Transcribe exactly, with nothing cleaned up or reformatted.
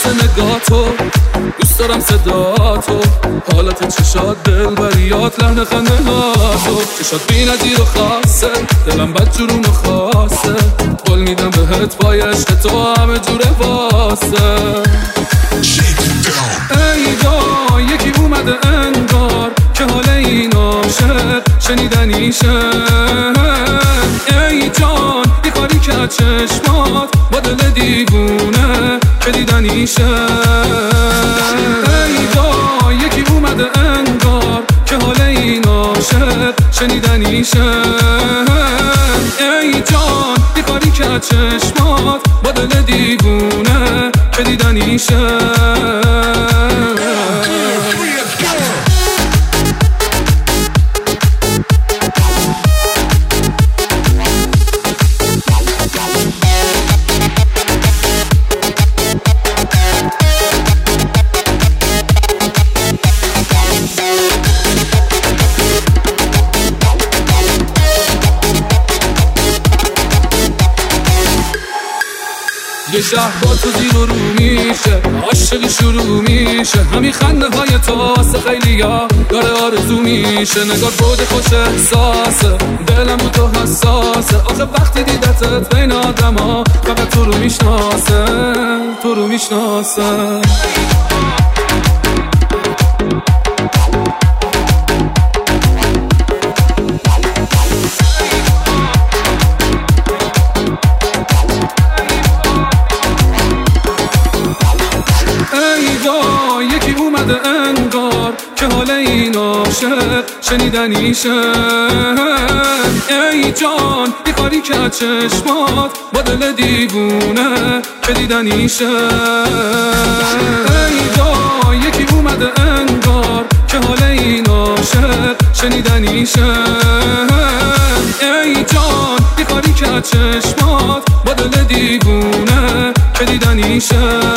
واسه نگاتو، دوست دارم صداتو، حالت چشات دلبریات، لحن خندهاتو، چشات بی نظیر و خاصه، دلم بد جورون و خاصه، قول میدم بهت پای عشق تو همه جوره واسه. ای دا یکی اومده انگار که حال این عاشق شنیدنیشه. ای جان بی کاری که چشمات با دل دیوونه که دیدنیشه. ای دا یکی اومده انگار که حال این عاشق شنیدنیشه. ای جان بی کاری که چشمات با دل دیوونه که دیدنیشه. یه شهر با تو زیر و رو میشه، عاشقی شروع میشه، همین خنده های تو واسه خیلی ها داره آرزو میشه. نگاه بود خوش احساسه، دلم رو تو حساسه، آخه وقتی دیدتت بین آدم ها فقط تو رو میشناسه، تو رو میشناسه. یکی اومده انگار که حال این عاشق شنیدنیشه. ای جان بی کاری که چشمات با دل دیوونه که دیدنیشه. ای دا یکی اومده انگار که حال این عاشق شنیدنیشه. ای جان بی کاری که چشمات با دل دیوونه که دیدنیشه.